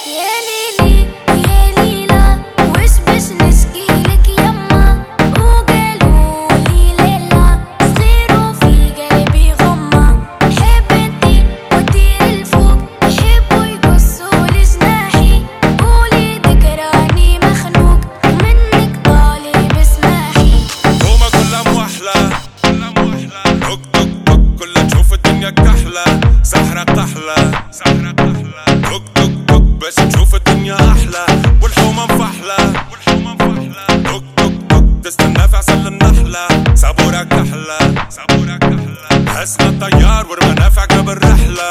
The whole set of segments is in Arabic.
يا ليلي ويا ليلى وش باش نشكيلك يما، وقالولي ليلى صغير وفي قلبي غمة. نحب انتي وطير الفوق يحبوا يقصولي جناحي، وليدك راني مخنوق ومنك طالب اسماحي. هما كلها موحلة توك توك توك كلها تشوف الدنيا كحلة، سحرة قحلة توك توك توك باش تشوف الدنيا أحلى، والحومة مفحلة توك توك توك تستنى في عسل النحلة، صابورة كحلة حسنا الطيار ورمانا في عقب الرحلة.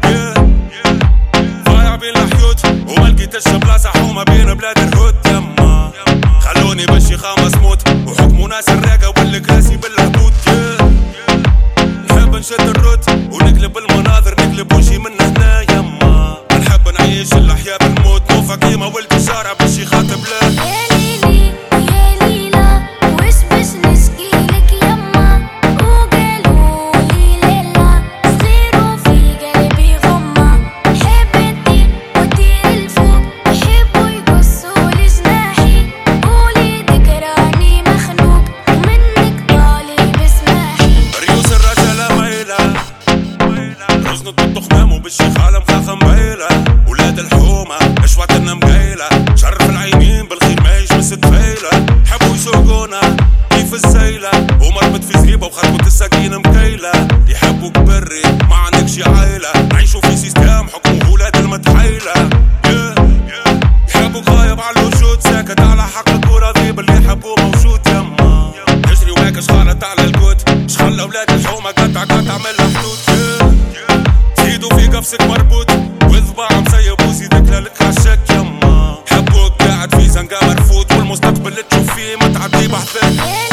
ضايع بين الحيوت وما لقيتش بلاصة حومة بين بلاد الهود يما، خلوني بشي خامس موت وحكموا ناس الراقة والكراسي بالهبوط. نحب نشد الروت ونقلب المناظر نقلب وشي من هنا يما، نحب نعيش الأحياء بالموت نوفى كيما ولد الشارع بشي خاطب له. يا ليلي ويا ليلى وش باش نشكيلك يما، وقالولي ليلى صغير وفي قلبي غمة. نحب انتي وطير الفوق يحبوا يقصولي جناحي، وليدك راني مخنوق ومنك طالب اسماحي. ريوس الرجالة مايلة رزنة التخمام وبالشي خالم خاخم بايلة، ولاد الحومة اشواتنا مقايلة، شرف العينين بالخير ما يجمس تفايلة، حبوا يسوقونا كيف الزايلة، ومربط في زريبة وخطوة السكينة مكايلة، يحبوك بري ما عندكش عايلة، نعيشوا في سيستم حكمه ولاد المتحايلة. يحبوك غايب على الوجود ساكت على حقك وراضي باللي حبوه موجود يما، تجري وماكش غلط على الكوت شخلى ولاد الحومة قطع عملها حدود. زيدوا في قفصك مربوط وذباع مسيب وزيدك لك عشاك يما، حبوك قاعد في زنقة مرفوض والمستقبل اللي تشوف فيه متعدي بحثك.